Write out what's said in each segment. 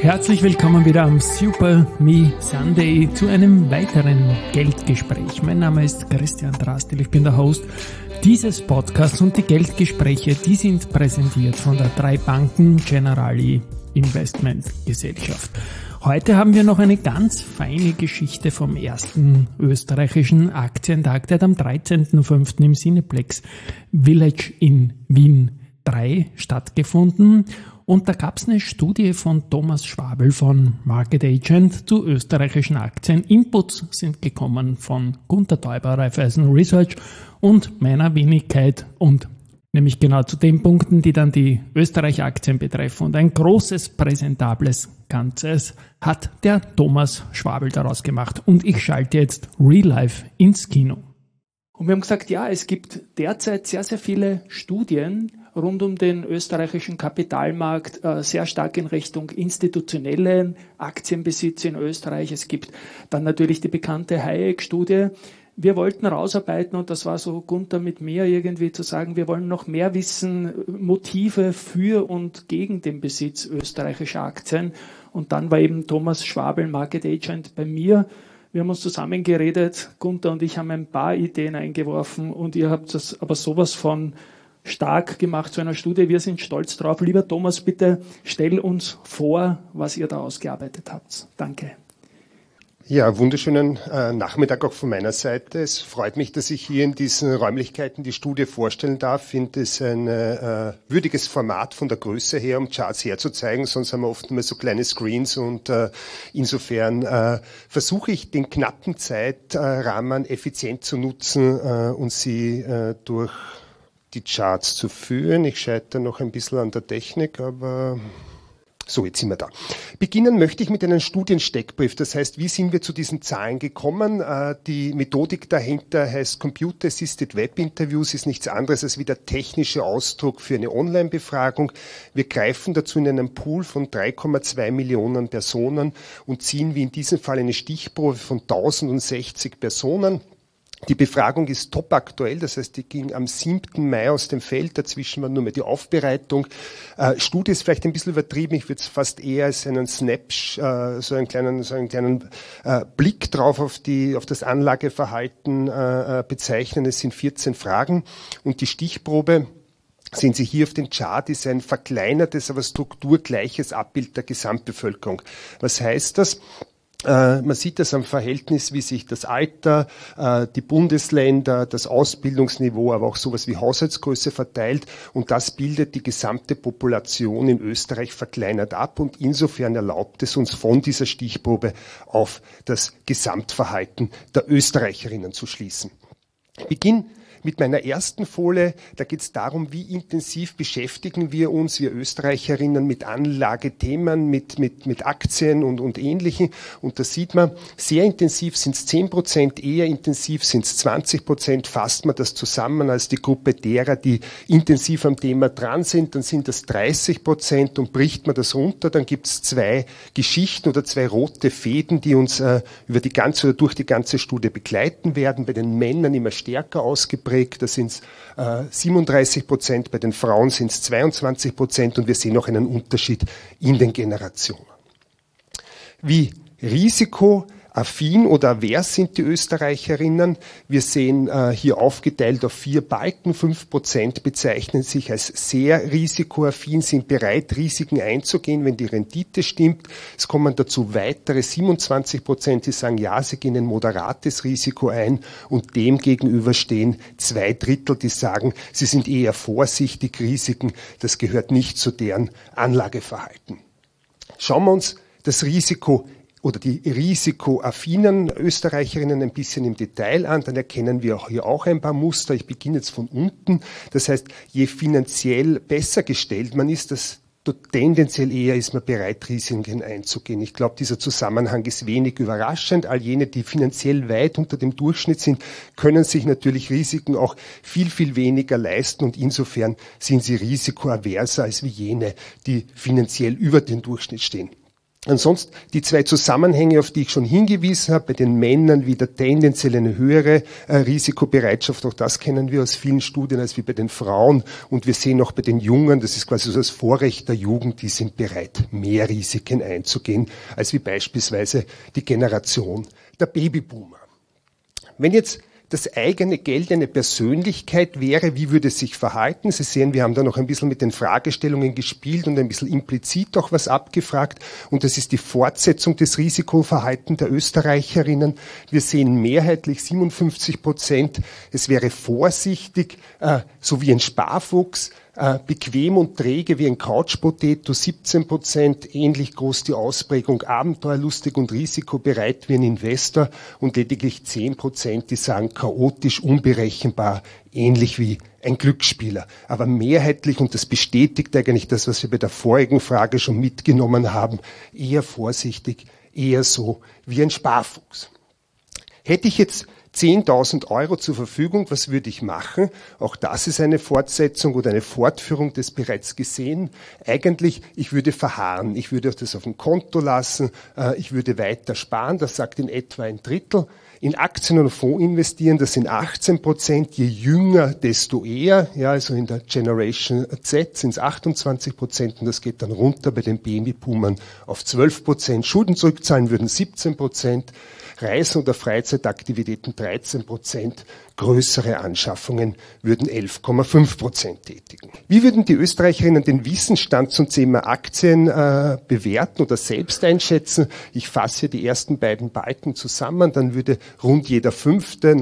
Herzlich willkommen wieder am Super Me Sunday zu einem weiteren Geldgespräch. Mein Name ist Christian Drastil, ich bin der Host dieses Podcasts und die Geldgespräche, die sind präsentiert von der 3 Banken Generali Investment Gesellschaft. Heute haben wir noch eine ganz feine Geschichte vom ersten österreichischen Aktientag, der hat am 13.05. im Cineplex Village in Wien 3 stattgefunden. Und da gab es eine Studie von Thomas Schwabl von Market Agent zu österreichischen Aktien. Inputs sind gekommen von Gunter Teuber, Raiffeisen Research und meiner Wenigkeit und nämlich genau zu den Punkten, die dann die Österreich-Aktien betreffen. Und ein großes, präsentables Ganzes hat der Thomas Schwabl daraus gemacht. Und ich schalte jetzt Real Life ins Kino. Und wir haben gesagt, ja, es gibt derzeit sehr, sehr viele Studien rund um den österreichischen Kapitalmarkt, sehr stark in Richtung institutionellen Aktienbesitz in Österreich. Es gibt dann natürlich die bekannte Hayek-Studie. Wir wollten rausarbeiten, und das war so Gunther mit mir irgendwie zu sagen, wir wollen noch mehr wissen, Motive für und gegen den Besitz österreichischer Aktien. Und dann war eben Thomas Schwabl, Market Agent, bei mir. Wir haben uns zusammengeredet, Gunther und ich haben ein paar Ideen eingeworfen und ihr habt das aber sowas von stark gemacht zu einer Studie. Wir sind stolz drauf. Lieber Thomas, bitte stell uns vor, was ihr da ausgearbeitet habt. Danke. Ja, wunderschönen Nachmittag auch von meiner Seite. Es freut mich, dass ich hier in diesen Räumlichkeiten die Studie vorstellen darf. Ich finde es ein würdiges Format von der Größe her, um Charts herzuzeigen. Sonst haben wir oft immer so kleine Screens und insofern versuche ich, den knappen Zeitrahmen effizient zu nutzen und sie durch die Charts zu führen. Ich scheitere noch ein bisschen an der Technik, aber so, jetzt sind wir da. Beginnen möchte ich mit einem Studiensteckbrief. Das heißt, wie sind wir zu diesen Zahlen gekommen? Die Methodik dahinter heißt Computer Assisted Web Interviews, ist nichts anderes als wie der technische Ausdruck für eine Online-Befragung. Wir greifen dazu in einen Pool von 3,2 Millionen Personen und ziehen wie in diesem Fall eine Stichprobe von 1060 Personen. Die Befragung ist top aktuell, das heißt, die ging am 7. Mai aus dem Feld, dazwischen war nur mehr die Aufbereitung. Studie ist vielleicht ein bisschen übertrieben, ich würde es fast eher als einen Snapshot, so einen kleinen Blick drauf auf das Anlageverhalten bezeichnen. Es sind 14 Fragen und die Stichprobe, sehen Sie hier auf dem Chart, ist ein verkleinertes, aber strukturgleiches Abbild der Gesamtbevölkerung. Was heißt das? Man sieht das am Verhältnis, wie sich das Alter, die Bundesländer, das Ausbildungsniveau, aber auch sowas wie Haushaltsgröße verteilt. Und das bildet die gesamte Population in Österreich verkleinert ab. Und insofern erlaubt es uns von dieser Stichprobe auf das Gesamtverhalten der Österreicherinnen zu schließen. Beginn mit meiner ersten Folie, da geht es darum, wie intensiv beschäftigen wir uns, wir Österreicherinnen, mit Anlagethemen, mit Aktien und Ähnlichem. Und da sieht man, sehr intensiv sind es 10%, eher intensiv sind es 20%. Fasst man das zusammen als die Gruppe derer, die intensiv am Thema dran sind, dann sind das 30%. Und bricht man das runter, dann gibt es 2 Geschichten oder 2 rote Fäden, die uns durch die ganze Studie begleiten werden. Bei den Männern immer stärker ausgeprägt. Da sind es 37%, bei den Frauen sind es 22% und wir sehen auch einen Unterschied in den Generationen. Wie risikoaffin oder avers sind die Österreicherinnen? Wir sehen hier aufgeteilt auf 4 Balken. 5% bezeichnen sich als sehr risikoaffin, sind bereit, Risiken einzugehen, wenn die Rendite stimmt. Es kommen dazu weitere 27%, die sagen, ja, sie gehen ein moderates Risiko ein. Und dem gegenüber stehen 2/3, die sagen, sie sind eher vorsichtig, Risiken, das gehört nicht zu deren Anlageverhalten. Schauen wir uns das Risiko oder die risikoaffinen Österreicherinnen ein bisschen im Detail an, dann erkennen wir hier auch ein paar Muster. Ich beginne jetzt von unten. Das heißt, je finanziell besser gestellt man ist, desto tendenziell eher ist man bereit, Risiken einzugehen. Ich glaube, dieser Zusammenhang ist wenig überraschend. All jene, die finanziell weit unter dem Durchschnitt sind, können sich natürlich Risiken auch viel, viel weniger leisten und insofern sind sie risikoaverser als wie jene, die finanziell über den Durchschnitt stehen. Ansonsten die zwei Zusammenhänge, auf die ich schon hingewiesen habe, bei den Männern wieder tendenziell eine höhere Risikobereitschaft, auch das kennen wir aus vielen Studien, als wie bei den Frauen. Und wir sehen auch bei den Jungen, das ist quasi so das Vorrecht der Jugend, die sind bereit, mehr Risiken einzugehen, als wie beispielsweise die Generation der Babyboomer. Wenn jetzt das eigene Geld eine Persönlichkeit wäre, wie würde es sich verhalten? Sie sehen, wir haben da noch ein bisschen mit den Fragestellungen gespielt und ein bisschen implizit auch was abgefragt. Und das ist die Fortsetzung des Risikoverhaltens der Österreicherinnen. Wir sehen mehrheitlich 57%. Es wäre vorsichtig, so wie ein Sparfuchs, bequem und träge wie ein Couch-Potato, 17%, ähnlich groß die Ausprägung, abenteuerlustig und risikobereit wie ein Investor und lediglich 10%, die sagen chaotisch, unberechenbar, ähnlich wie ein Glücksspieler. Aber mehrheitlich, und das bestätigt eigentlich das, was wir bei der vorigen Frage schon mitgenommen haben, eher vorsichtig, eher so wie ein Sparfuchs. Hätte ich jetzt 10.000 € zur Verfügung, was würde ich machen? Auch das ist eine Fortsetzung oder eine Fortführung des bereits Gesehenen. Eigentlich, ich würde verharren. Ich würde das auf dem Konto lassen. Ich würde weiter sparen. Das sagt in etwa ein Drittel. In Aktien oder Fonds investieren, das sind 18%. Je jünger, desto eher. Ja, also in der Generation Z sind es 28% und das geht dann runter bei den Babyboomern auf 12%. Schulden zurückzahlen würden 17%. Reisen oder Freizeitaktivitäten 13%, größere Anschaffungen würden 11,5% tätigen. Wie würden die Österreicherinnen den Wissensstand zum Thema Aktien bewerten oder selbst einschätzen? Ich fasse hier die ersten beiden Balken zusammen, dann würde rund jeder Fünfte,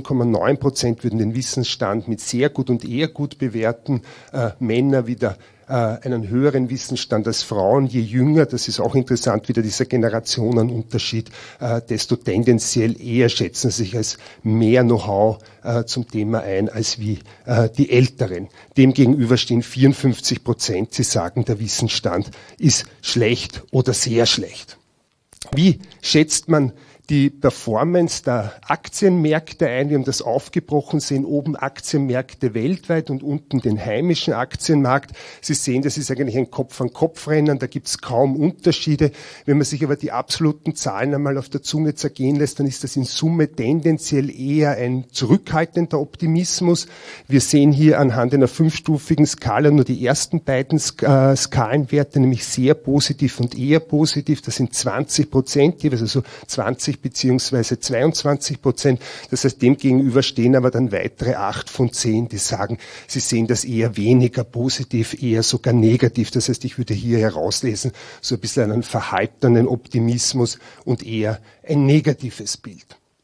19,9% würden den Wissensstand mit sehr gut und eher gut bewerten, Männer wieder einen höheren Wissensstand als Frauen. Je jünger, das ist auch interessant, wieder dieser Generationenunterschied, desto tendenziell eher schätzen sich als mehr Know-how zum Thema ein als wie die Älteren. Demgegenüber stehen 54%, sie sagen, der Wissensstand ist schlecht oder sehr schlecht. Wie schätzt man die Performance der Aktienmärkte ein? Wir haben das aufgebrochen, sehen oben Aktienmärkte weltweit und unten den heimischen Aktienmarkt. Sie sehen, das ist eigentlich ein Kopf-an-Kopf-Rennen, da gibt es kaum Unterschiede. Wenn man sich aber die absoluten Zahlen einmal auf der Zunge zergehen lässt, dann ist das in Summe tendenziell eher ein zurückhaltender Optimismus. Wir sehen hier anhand einer 5-stufigen Skala nur die ersten beiden Skalenwerte, nämlich sehr positiv und eher positiv. Das sind 20%, jeweils also 20 beziehungsweise 22%. Das heißt, dem gegenüber stehen aber dann weitere 8 von 10, die sagen, sie sehen das eher weniger positiv, eher sogar negativ. Das heißt, ich würde hier herauslesen, so ein bisschen einen verhaltenen Optimismus und eher ein negatives Bild.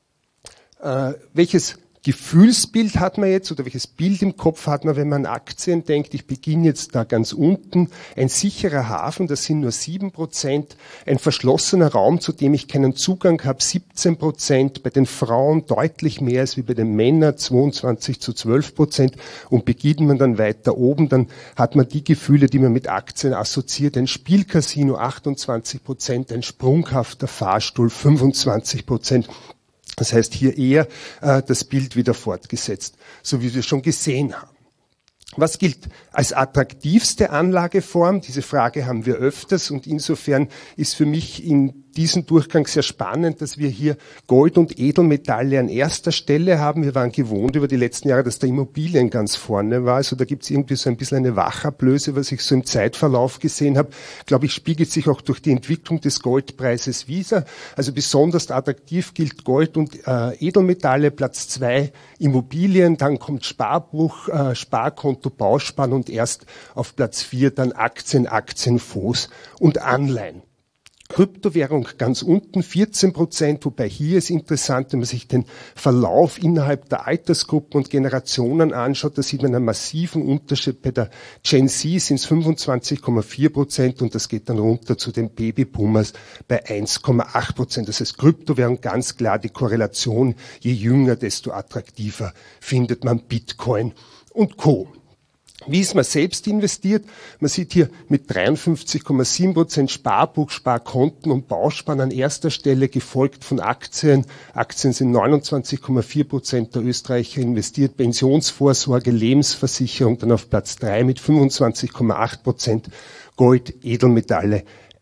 Welches Gefühlsbild hat man jetzt oder welches Bild im Kopf hat man, wenn man an Aktien denkt? Ich beginne jetzt da ganz unten. Ein sicherer Hafen, das sind nur 7%. Ein verschlossener Raum, zu dem ich keinen Zugang habe, 17%. Bei den Frauen deutlich mehr als wie bei den Männern, 22-12%. Und beginnt man dann weiter oben, dann hat man die Gefühle, die man mit Aktien assoziiert. Ein Spielcasino, 28%. Ein sprunghafter Fahrstuhl, 25%. Das heißt, hier eher das Bild wieder fortgesetzt, so wie wir schon gesehen haben. Was gilt als attraktivste Anlageform? Diese Frage haben wir öfters und insofern ist für mich in diesem Durchgang sehr spannend, dass wir hier Gold und Edelmetalle an erster Stelle haben. Wir waren gewohnt über die letzten Jahre, dass der Immobilien ganz vorne war. Also da gibt es irgendwie so ein bisschen eine Wachablöse, was ich so im Zeitverlauf gesehen habe. Glaube ich, spiegelt sich auch durch die Entwicklung des Goldpreises wider. Also besonders attraktiv gilt Gold und Edelmetalle, Platz 2 Immobilien, dann kommt Sparbuch, Sparkonto, Bausparen und erst auf Platz 4 dann Aktien, Aktienfonds und Anleihen. Kryptowährung ganz unten, 14%, wobei hier ist interessant, wenn man sich den Verlauf innerhalb der Altersgruppen und Generationen anschaut, da sieht man einen massiven Unterschied. Bei der Gen Z sind es 25,4% und das geht dann runter zu den Babyboomers bei 1,8%. Das heißt, Kryptowährung ganz klar die Korrelation, je jünger, desto attraktiver findet man Bitcoin und Co. Wie ist man selbst investiert? Man sieht hier mit 53,7% Sparbuch, Sparkonten und Bausparen an erster Stelle, gefolgt von Aktien. Aktien sind 29,4% der Österreicher investiert, Pensionsvorsorge, Lebensversicherung dann auf Platz 3 mit 25,8%, Gold, Edelmetalle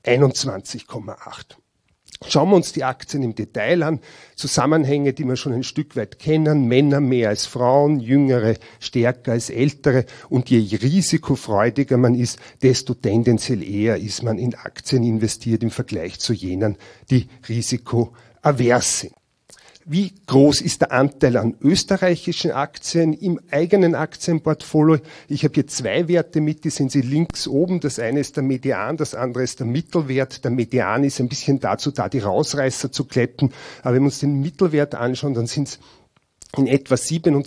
21,8. Schauen wir uns die Aktien im Detail an. Zusammenhänge, die wir schon ein Stück weit kennen. Männer mehr als Frauen, Jüngere stärker als Ältere. Und je risikofreudiger man ist, desto tendenziell eher ist man in Aktien investiert im Vergleich zu jenen, die risikoavers sind. Wie groß ist der Anteil an österreichischen Aktien im eigenen Aktienportfolio? Ich habe hier zwei Werte mit, die sehen Sie links oben. Das eine ist der Median, das andere ist der Mittelwert. Der Median ist ein bisschen dazu da, die Rausreißer zu glätten. Aber wenn wir uns den Mittelwert anschauen, dann sind es in etwa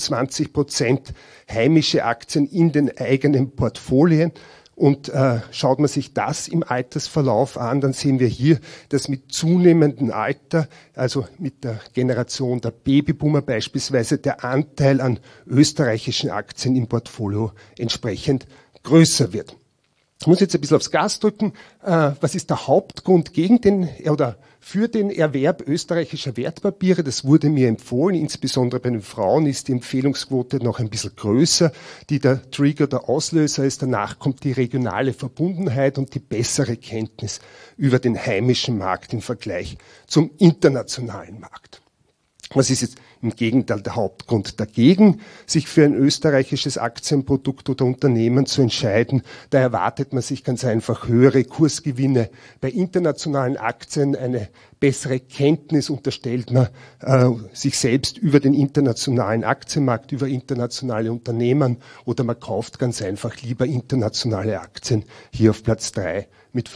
27% heimische Aktien in den eigenen Portfolien. Und schaut man sich das im Altersverlauf an, dann sehen wir hier, dass mit zunehmendem Alter, also mit der Generation der Babyboomer beispielsweise, der Anteil an österreichischen Aktien im Portfolio entsprechend größer wird. Ich muss jetzt ein bisschen aufs Gas drücken. Was ist der Hauptgrund gegen den oder für den Erwerb österreichischer Wertpapiere? Das wurde mir empfohlen. Insbesondere bei den Frauen ist die Empfehlungsquote noch ein bisschen größer, die der Trigger, der Auslöser ist. Danach kommt die regionale Verbundenheit und die bessere Kenntnis über den heimischen Markt im Vergleich zum internationalen Markt. Was ist jetzt im Gegenteil der Hauptgrund dagegen, sich für ein österreichisches Aktienprodukt oder Unternehmen zu entscheiden? Da erwartet man sich ganz einfach höhere Kursgewinne. Bei internationalen Aktien eine bessere Kenntnis unterstellt man sich selbst über den internationalen Aktienmarkt, über internationale Unternehmen, oder man kauft ganz einfach lieber internationale Aktien, hier auf Platz 3 mit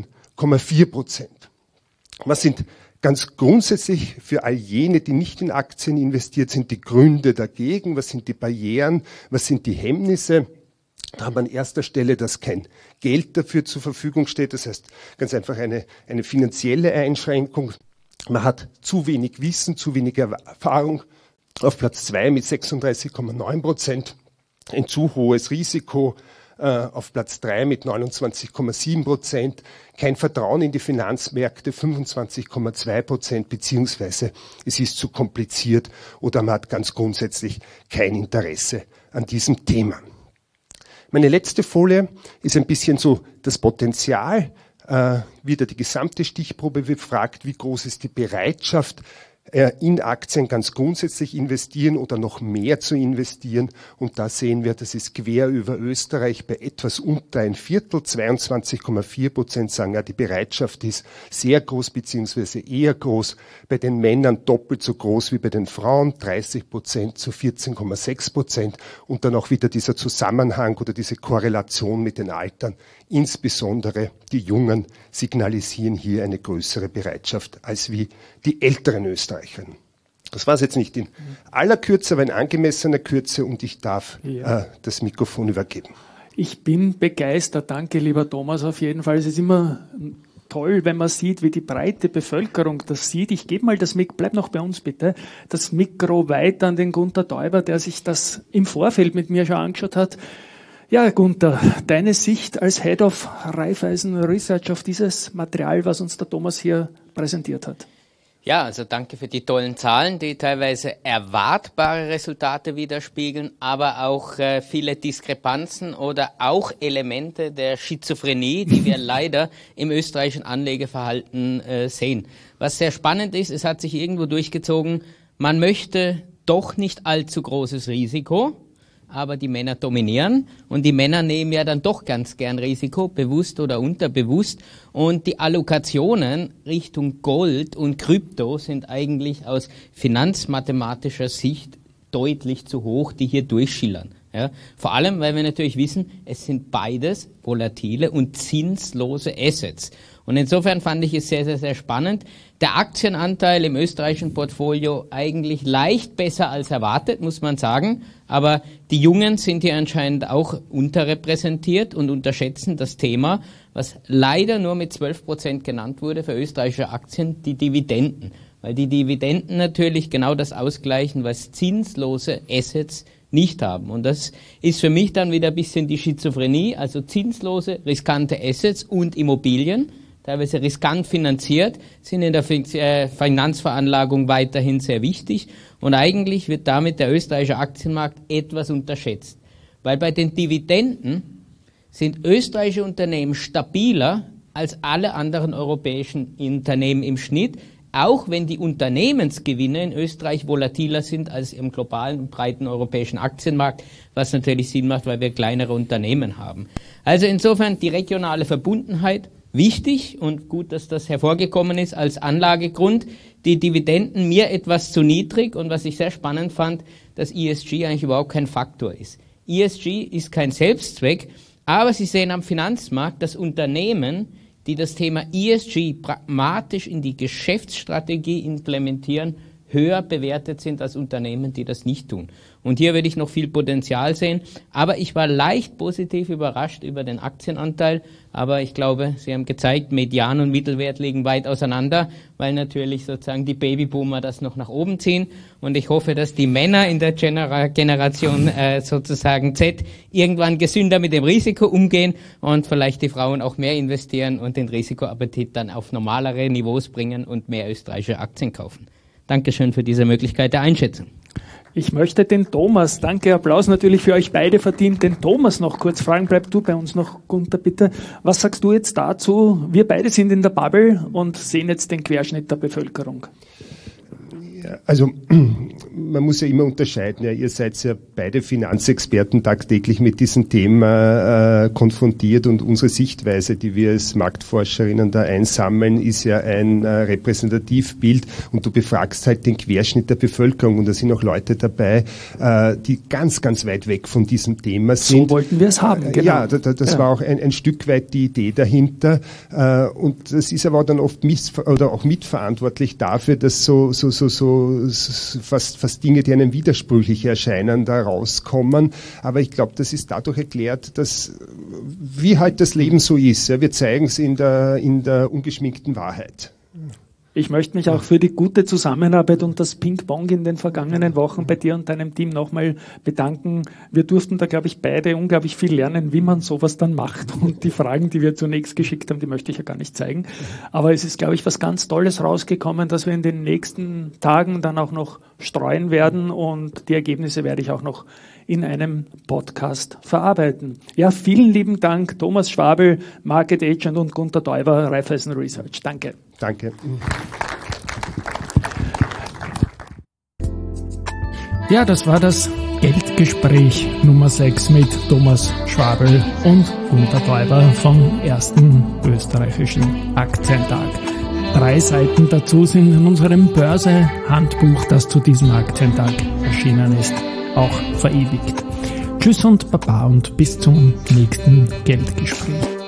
15,4%. Was sind ganz grundsätzlich für all jene, die nicht in Aktien investiert sind, die Gründe dagegen? Was sind die Barrieren? Was sind die Hemmnisse? Da haben wir an erster Stelle, dass kein Geld dafür zur Verfügung steht. Das heißt ganz einfach eine finanzielle Einschränkung. Man hat zu wenig Wissen, zu wenig Erfahrung. Auf Platz 2 mit 36,9%. Ein zu hohes Risiko. Auf Platz 3 mit 29,7%, kein Vertrauen in die Finanzmärkte 25,2%, beziehungsweise es ist zu kompliziert oder man hat ganz grundsätzlich kein Interesse an diesem Thema. Meine letzte Folie ist ein bisschen so das Potenzial, wieder die gesamte Stichprobe befragt, wie groß ist die Bereitschaft, in Aktien ganz grundsätzlich investieren oder noch mehr zu investieren. Und da sehen wir, das ist quer über Österreich bei etwas unter ein Viertel, 22,4% sagen, ja, die Bereitschaft ist sehr groß beziehungsweise eher groß. Bei den Männern doppelt so groß wie bei den Frauen, 30% zu 14,6%. Und dann auch wieder dieser Zusammenhang oder diese Korrelation mit den Altern. Insbesondere die Jungen signalisieren hier eine größere Bereitschaft als wie die älteren Österreicher. Das war es jetzt nicht in aller Kürze, aber in angemessener Kürze, und ich darf das Mikrofon übergeben. Ich bin begeistert. Danke, lieber Thomas, auf jeden Fall. Es ist immer toll, wenn man sieht, wie die breite Bevölkerung das sieht. Ich gebe mal bleib noch bei uns bitte, das Mikro weiter an den Gunter Täuber, der sich das im Vorfeld mit mir schon angeschaut hat. Ja, Gunter, deine Sicht als Head of Raiffeisen Research auf dieses Material, was uns der Thomas hier präsentiert hat. Ja, also danke für die tollen Zahlen, die teilweise erwartbare Resultate widerspiegeln, aber auch viele Diskrepanzen oder auch Elemente der Schizophrenie, die wir leider im österreichischen Anlegerverhalten sehen. Was sehr spannend ist, es hat sich irgendwo durchgezogen, man möchte doch nicht allzu großes Risiko, aber die Männer dominieren und die Männer nehmen ja dann doch ganz gern Risiko, bewusst oder unterbewusst, und die Allokationen Richtung Gold und Krypto sind eigentlich aus finanzmathematischer Sicht deutlich zu hoch, die hier durchschillern. Ja, vor allem, weil wir natürlich wissen, es sind beides volatile und zinslose Assets. Und insofern fand ich es sehr, sehr, sehr spannend. Der Aktienanteil im österreichischen Portfolio eigentlich leicht besser als erwartet, muss man sagen. Aber die Jungen sind hier anscheinend auch unterrepräsentiert und unterschätzen das Thema, was leider nur mit 12% genannt wurde für österreichische Aktien, die Dividenden. Weil die Dividenden natürlich genau das ausgleichen, was zinslose Assets nicht haben. Und das ist für mich dann wieder ein bisschen die Schizophrenie, also zinslose, riskante Assets und Immobilien, teilweise riskant finanziert, sind in der Finanzveranlagung weiterhin sehr wichtig. Und eigentlich wird damit der österreichische Aktienmarkt etwas unterschätzt. Weil bei den Dividenden sind österreichische Unternehmen stabiler als alle anderen europäischen Unternehmen im Schnitt, auch wenn die Unternehmensgewinne in Österreich volatiler sind als im globalen und breiten europäischen Aktienmarkt, was natürlich Sinn macht, weil wir kleinere Unternehmen haben. Also insofern die regionale Verbundenheit wichtig und gut, dass das hervorgekommen ist als Anlagegrund. Die Dividenden mir etwas zu niedrig und was ich sehr spannend fand, dass ESG eigentlich überhaupt kein Faktor ist. ESG ist kein Selbstzweck, aber Sie sehen am Finanzmarkt, dass Unternehmen, die das Thema ESG pragmatisch in die Geschäftsstrategie implementieren, höher bewertet sind als Unternehmen, die das nicht tun. Und hier würde ich noch viel Potenzial sehen. Aber ich war leicht positiv überrascht über den Aktienanteil. Aber ich glaube, Sie haben gezeigt, Median und Mittelwert liegen weit auseinander, weil natürlich sozusagen die Babyboomer das noch nach oben ziehen. Und ich hoffe, dass die Männer in der Generation sozusagen Z irgendwann gesünder mit dem Risiko umgehen und vielleicht die Frauen auch mehr investieren und den Risikoappetit dann auf normalere Niveaus bringen und mehr österreichische Aktien kaufen. Dankeschön für diese Möglichkeit der Einschätzung. Ich möchte den Thomas, danke, Applaus natürlich für euch beide verdient, den Thomas noch kurz fragen. Bleib du bei uns noch, Gunther, bitte. Was sagst du jetzt dazu? Wir beide sind in der Bubble und sehen jetzt den Querschnitt der Bevölkerung. Ja, also man muss ja immer unterscheiden. Ja, ihr seid ja beide Finanzexperten tagtäglich mit diesem Thema konfrontiert und unsere Sichtweise, die wir als Marktforscherinnen da einsammeln, ist ja ein Repräsentativbild und du befragst halt den Querschnitt der Bevölkerung und da sind auch Leute dabei, die ganz, ganz weit weg von diesem Thema sind. So wollten wir es haben, genau. Ja, das war auch ein Stück weit die Idee dahinter und das ist aber dann oft auch mitverantwortlich dafür, dass so fast Dinge, die einem widersprüchlich erscheinen, da rauskommen. Aber ich glaube, das ist dadurch erklärt, dass wie halt das Leben so ist. Ja, wir zeigen es in der ungeschminkten Wahrheit. Ich möchte mich auch für die gute Zusammenarbeit und das Ping-Pong in den vergangenen Wochen bei dir und deinem Team nochmal bedanken. Wir durften da, glaube ich, beide unglaublich viel lernen, wie man sowas dann macht. Und die Fragen, die wir zunächst geschickt haben, die möchte ich ja gar nicht zeigen. Aber es ist, glaube ich, was ganz Tolles rausgekommen, dass wir in den nächsten Tagen dann auch noch streuen werden. Und die Ergebnisse werde ich auch noch in einem Podcast verarbeiten. Ja, vielen lieben Dank, Thomas Schwabl, Market Agent und Gunther Däuber, Raiffeisen Research. Danke. Danke. Ja, das war das Geldgespräch Nummer 6 mit Thomas Schwabl und Gunther Däuber vom ersten österreichischen Aktientag. 3 Seiten dazu sind in unserem Börse-Handbuch, das zu diesem Aktientag erschienen ist, auch verewigt. Tschüss und Baba und bis zum nächsten Geldgespräch.